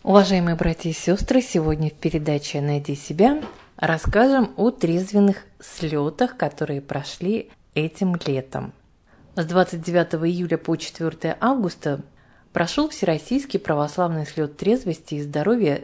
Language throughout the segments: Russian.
Уважаемые братья и сестры, сегодня в передаче «Найди себя» расскажем о трезвенных слетах, которые прошли этим летом. С 29 июля по 4 августа прошел Всероссийский православный слет трезвости и здоровья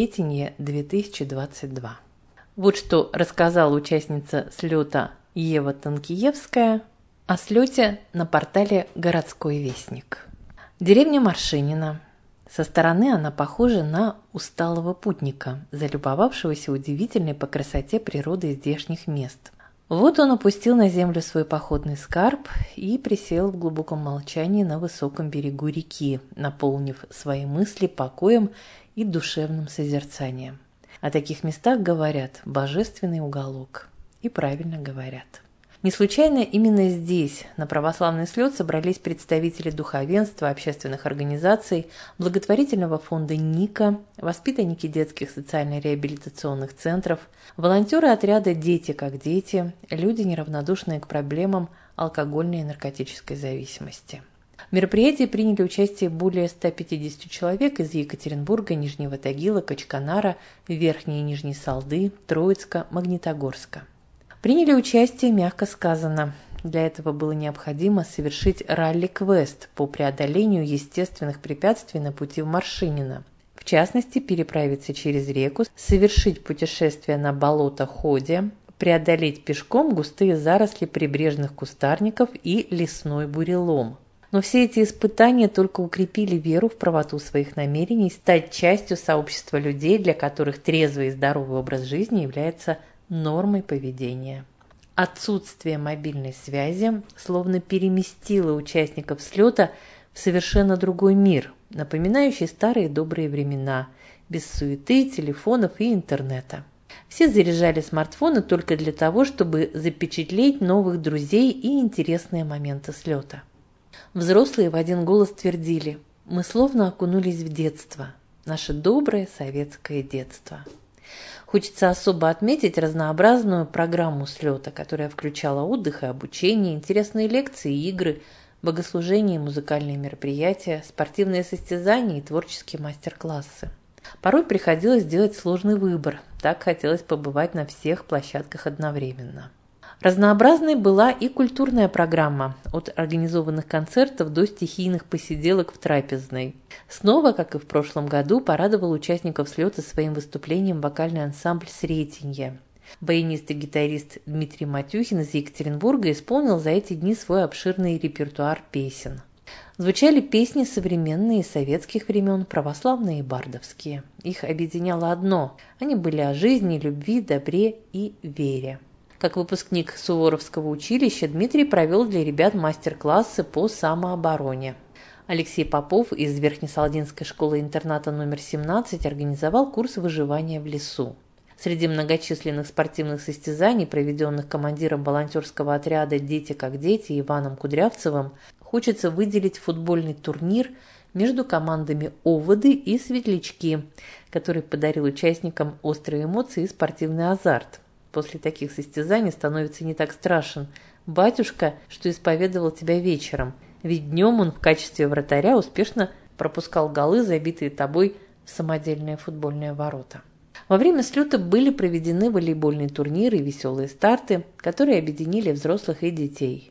Сретенье-2022. Вот что рассказала участница слета Ева Танкиевская о слете на портале «Городской вестник». Деревня Маршинина. Со стороны она похожа на усталого путника, залюбовавшегося удивительной по красоте природы здешних мест. Вот он опустил на землю свой походный скарб и присел в глубоком молчании на высоком берегу реки, наполнив свои мысли покоем и душевным созерцанием. О таких местах говорят «божественный уголок». И правильно говорят. Не случайно именно здесь, на православный слет, собрались представители духовенства, общественных организаций, благотворительного фонда «Ника», воспитанники детских социально-реабилитационных центров, волонтеры отряда «Дети как дети», люди, неравнодушные к проблемам алкогольной и наркотической зависимости. В мероприятии приняли участие более 150 человек из Екатеринбурга, Нижнего Тагила, Качканара, Верхней и Нижней Салды, Троицка, Магнитогорска. Приняли участие, мягко сказано. Для этого было необходимо совершить ралли-квест по преодолению естественных препятствий на пути в Маршинино. В частности, переправиться через реку, совершить путешествие на болото-ходе, преодолеть пешком густые заросли прибрежных кустарников и лесной бурелом. Но все эти испытания только укрепили веру в правоту своих намерений стать частью сообщества людей, для которых трезвый и здоровый образ жизни является нормой поведения. Отсутствие мобильной связи словно переместило участников слета в совершенно другой мир, напоминающий старые добрые времена, без суеты, телефонов и интернета. Все заряжали смартфоны только для того, чтобы запечатлеть новых друзей и интересные моменты слета. Взрослые в один голос твердили: «Мы словно окунулись в детство, наше доброе советское детство». Хочется особо отметить разнообразную программу слета, которая включала отдых и обучение, интересные лекции и игры, богослужения и музыкальные мероприятия, спортивные состязания и творческие мастер-классы. Порой приходилось делать сложный выбор, так хотелось побывать на всех площадках одновременно. Разнообразной была и культурная программа, от организованных концертов до стихийных посиделок в трапезной. Снова, как и в прошлом году, порадовал участников слета своим выступлением вокальный ансамбль «Сретенье». Баянист и гитарист Дмитрий Матюхин из Екатеринбурга исполнил за эти дни свой обширный репертуар песен. Звучали песни современные и советских времен, православные и бардовские. Их объединяло одно – они были о жизни, любви, добре и вере. Как выпускник Суворовского училища, Дмитрий провел для ребят мастер-классы по самообороне. Алексей Попов из Верхнесалдинской школы-интерната номер 17 организовал курс выживания в лесу. Среди многочисленных спортивных состязаний, проведенных командиром волонтерского отряда «Дети как дети» Иваном Кудрявцевым, хочется выделить футбольный турнир между командами «Оводы» и «Светлячки», который подарил участникам острые эмоции и спортивный азарт. После таких состязаний становится не так страшен батюшка, что исповедовал тебя вечером, ведь днем он в качестве вратаря успешно пропускал голы, забитые тобой в самодельные футбольные ворота. Во время слета были проведены волейбольные турниры и веселые старты, которые объединили взрослых и детей.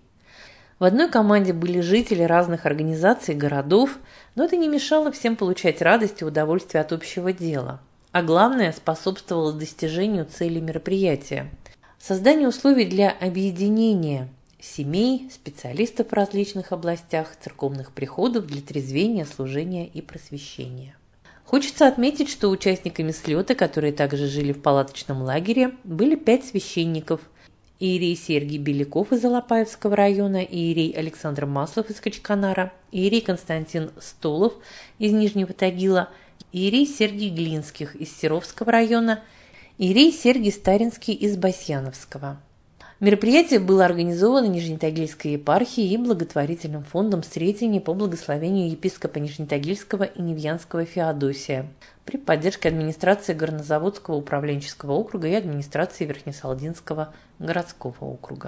В одной команде были жители разных организаций и городов, но это не мешало всем получать радость и удовольствие от общего дела. А главное, способствовало достижению цели мероприятия – созданию условий для объединения семей, специалистов в различных областях, церковных приходов для трезвения, служения и просвещения. Хочется отметить, что участниками слета, которые также жили в палаточном лагере, были 5 священников: иерей Сергий Беляков из Алапаевского района, иерей Александр Маслов из Качканара, иерей Константин Столов из Нижнего Тагила, иерей Сергий Глинских из Серовского района, иерей Сергий Старинский из Басьяновского. Мероприятие было организовано Нижнетагильской епархией и благотворительным фондом Сретенье по благословению епископа Нижнетагильского и Невьянского Феодосия при поддержке администрации Горнозаводского управленческого округа и администрации Верхнесалдинского городского округа.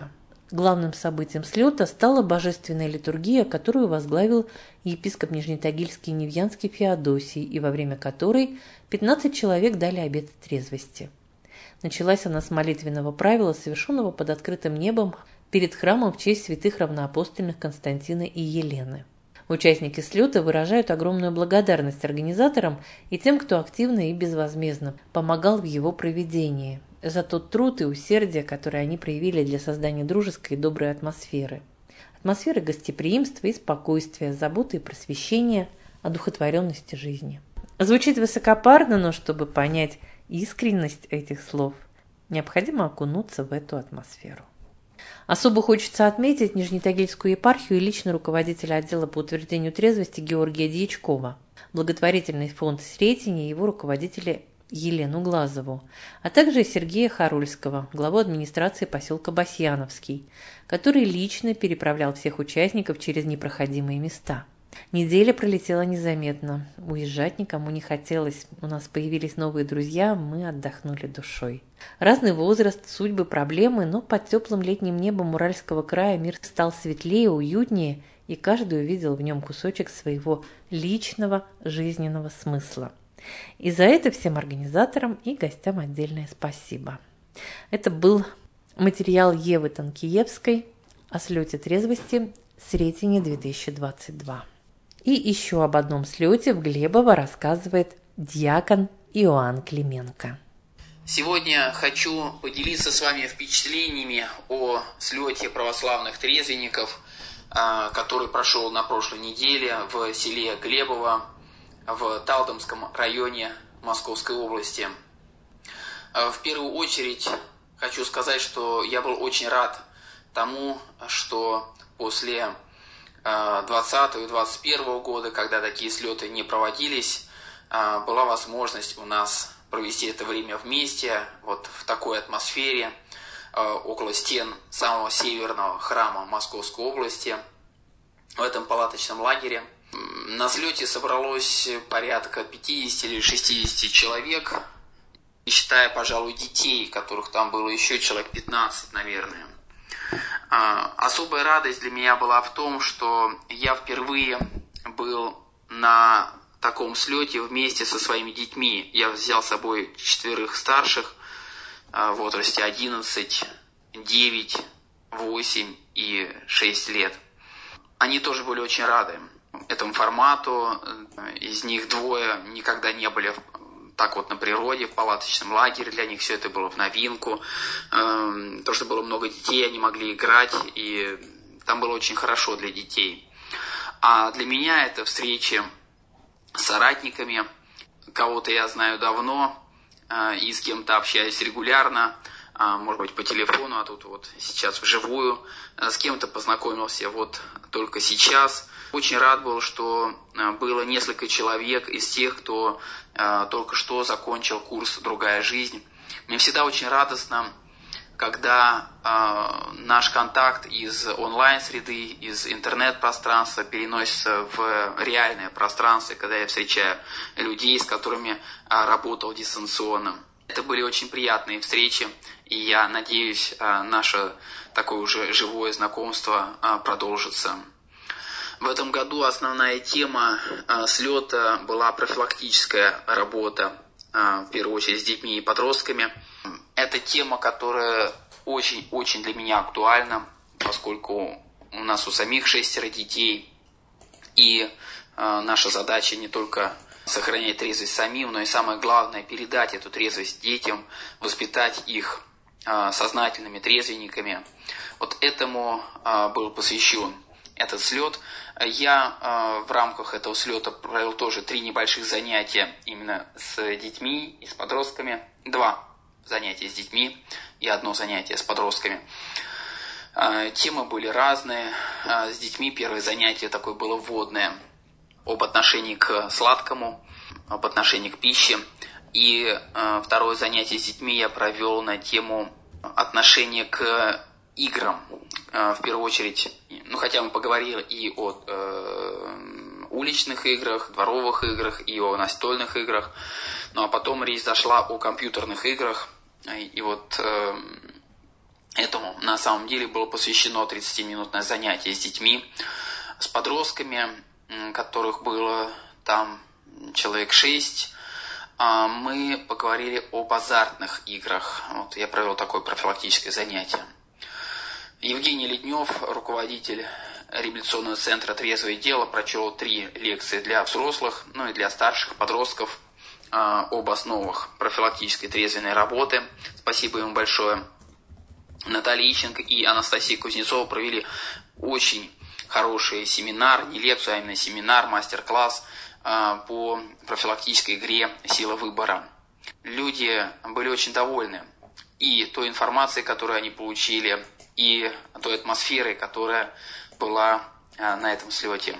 Главным событием слета стала божественная литургия, которую возглавил епископ Нижнетагильский и Невьянский Феодосий, и во время которой 15 человек дали обет трезвости. Началась она с молитвенного правила, совершенного под открытым небом перед храмом в честь святых равноапостольных Константина и Елены. Участники слета выражают огромную благодарность организаторам и тем, кто активно и безвозмездно помогал в его проведении, за тот труд и усердие, которые они проявили для создания дружеской и доброй атмосферы. Атмосферы гостеприимства и спокойствия, заботы и просвещения, одухотворенности жизни. Звучит высокопарно, но чтобы понять искренность этих слов, необходимо окунуться в эту атмосферу. Особо хочется отметить Нижнетагильскую епархию и лично руководителя отдела по утверждению трезвости Георгия Дьячкова, благотворительный фонд Сретения и его руководителя Елену Глазову, а также Сергея Харульского, главу администрации поселка Басьяновский, который лично переправлял всех участников через непроходимые места. Неделя пролетела незаметно. Уезжать никому не хотелось. У нас появились новые друзья, мы отдохнули душой. Разный возраст, судьбы, проблемы, но под теплым летним небом Уральского края мир стал светлее, уютнее, и каждый увидел в нем кусочек своего личного жизненного смысла. И за это всем организаторам и гостям отдельное спасибо. Это был материал Евы Танкиевской о слете трезвости Сретение 2022. И еще об одном слете в Глебово рассказывает диакон Иоанн Клименко. Сегодня хочу поделиться с вами впечатлениями о слете православных трезвенников, который прошел на прошлой неделе в селе Глебово в Талдомском районе Московской области. В первую очередь хочу сказать, что я был очень рад тому, что после 2020 и 2021 года, когда такие слеты не проводились, была возможность у нас провести это время вместе, вот в такой атмосфере, около стен самого северного храма Московской области, в этом палаточном лагере. На слете собралось порядка 50 или 60 человек, считая, пожалуй, детей, которых там было еще человек 15, наверное. Особая радость для меня была в том, что я впервые был на таком слете вместе со своими детьми. Я взял с собой 4 старших в возрасте 11, 9, 8 и 6 лет. Они тоже были очень рады этому формату. Из них 2 никогда не были так вот на природе, в палаточном лагере. Для них все это было в новинку. То, что было много детей, они могли играть, и там было очень хорошо для детей. А для меня это встречи с соратниками, кого-то я знаю давно и с кем-то общаюсь регулярно, может быть, по телефону, а тут вот сейчас вживую. С кем-то познакомился вот только сейчас. Очень рад был, что было несколько человек из тех, кто только что закончил курс «Другая жизнь». Мне всегда очень радостно, когда наш контакт из онлайн-среды, из интернет-пространства переносится в реальное пространство, когда я встречаю людей, с которыми работал дистанционно. Это были очень приятные встречи, и я надеюсь, наше такое уже живое знакомство продолжится. В этом году основная тема слета была профилактическая работа, в первую очередь с детьми и подростками. Это тема, которая очень-очень для меня актуальна, поскольку у нас у самих 6 детей, и наша задача не только сохранять трезвость самим, но и самое главное – передать эту трезвость детям, воспитать их сознательными трезвенниками. Вот этому был посвящен этот слет. Я в рамках этого слета провел тоже 3 небольших занятия именно с детьми и с подростками. 2 занятия с детьми и 1 занятие с подростками. Темы были разные. С детьми первое занятие такое было вводное об отношении к сладкому, об отношении к пище. И второе занятие с детьми я провел на тему отношения к играм. В первую очередь, хотя мы поговорили и о уличных играх, дворовых играх, и о настольных играх, а потом речь зашла о компьютерных играх. И вот Этому на самом деле было посвящено 30-минутное занятие с детьми, с подростками, которых было там человек 6. Мы поговорили об азартных играх. Вот я провел такое профилактическое занятие. Евгений Леднев, руководитель реабилитационного центра «Трезвое дело», прочел 3 лекции для взрослых, и для старших подростков об основах профилактической трезвенной работы. Спасибо ему большое. Наталья Ищенко и Анастасия Кузнецова провели очень хороший семинар, не лекцию, а именно семинар, мастер-класс по профилактической игре «Сила выбора». Люди были очень довольны и той информацией, которую они получили, и той атмосферой, которая была на этом слете.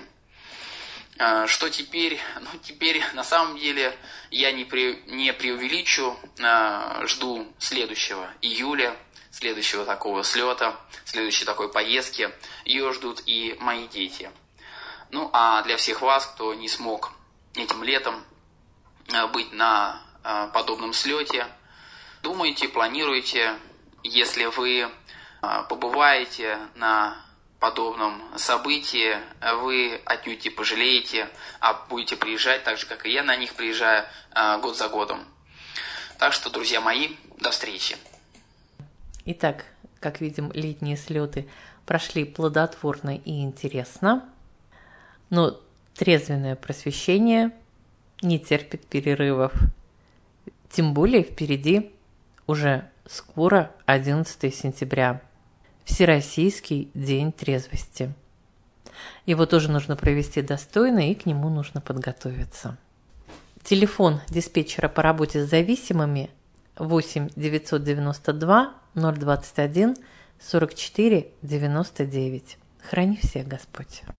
Что теперь? Теперь на самом деле я не преувеличу, жду следующего июля, следующего такого слета, следующей такой поездки. Ее ждут и мои дети. А для всех вас, кто не смог этим летом быть на подобном слете, думайте, планируйте. Если вы побываете на подобном событии, вы отнюдь не пожалеете, а будете приезжать так же, как и я на них приезжаю, год за годом. Так что, друзья мои, до встречи. Итак, как видим, летние слеты прошли плодотворно и интересно, но трезвенное просвещение не терпит перерывов. Тем более впереди уже скоро 11 сентября, Всероссийский день трезвости. Его тоже нужно провести достойно, и к нему нужно подготовиться. Телефон диспетчера по работе с зависимыми 8 992 021 44 99. Храни всех Господь.